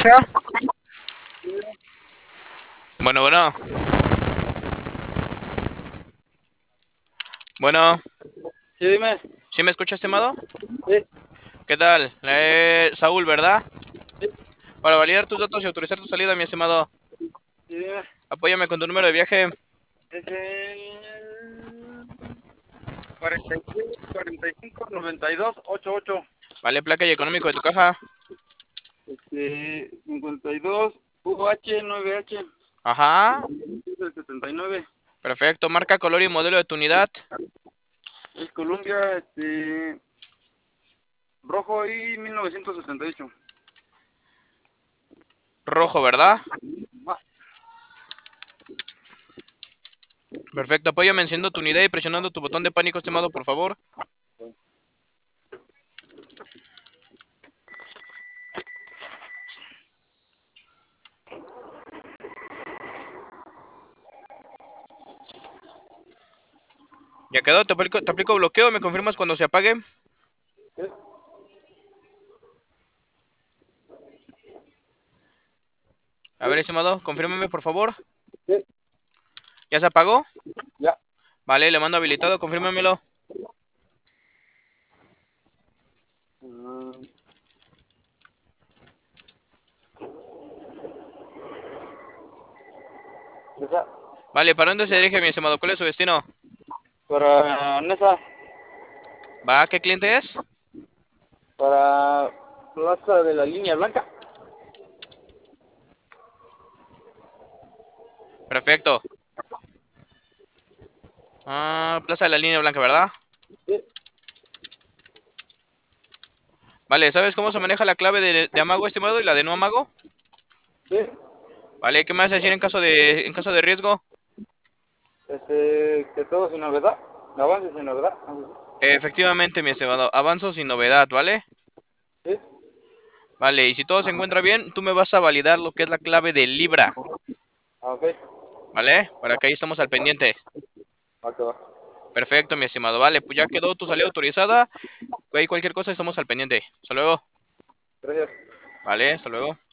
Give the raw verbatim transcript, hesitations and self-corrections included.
escucha? Bueno, bueno. Bueno, Sí, dime. ¿sí me escucha, estimado? Sí, ¿Qué tal? Eh, Saúl, ¿verdad? sí, Para validar tus datos y autorizar tu salida, mi estimado. sí, dime. Apóyame con tu número de viaje. Es el cuarenta y seis, cuarenta y cinco, noventa y dos, ochenta y ocho. Vale, placa y económico de tu caja. Este, cincuenta y dos, U H nueve H, Ajá. del setenta y nueve. Perfecto. Marca, color y modelo de tu unidad. Es Columbia, este, rojo y mil novecientos sesenta y ocho. Rojo, ¿verdad? Ah, Perfecto. Apóyame enciendo tu unidad y presionando tu botón de pánico, estimado, por favor. Ya quedó. Te aplico, te aplico bloqueo. ¿Me confirmas cuando se apague? sí, A ver, estimado, confírmame, por favor. sí, ¿Ya se apagó? ya. Vale, le mando habilitado. Confírmamelo. Mm, esa, Vale, ¿para dónde se dirige, mi estimado? ¿Cuál es su destino? para Nesa, ¿Va? ¿Qué cliente es? para Plaza de la Línea Blanca. Perfecto. Ah, Plaza de la Línea Blanca, ¿verdad? Sí, Vale, ¿sabes cómo se maneja la clave de, de amago, estimado, y la de no amago? sí. Vale, ¿qué me vas a decir en caso de, en caso de riesgo? Este, que todo sin novedad. Avance sin novedad. Efectivamente, mi estimado, avanzo sin novedad, ¿vale? Sí, Vale, y si todo se encuentra bien, tú me vas a validar lo que es la clave de Libra, ah, ok. ¿vale? Para que ahí estemos al pendiente. Va que va. Perfecto, mi estimado, vale, pues ya quedó tu salida autorizada. Ahí cualquier cosa estamos al pendiente. Hasta luego. Gracias. Vale, hasta luego.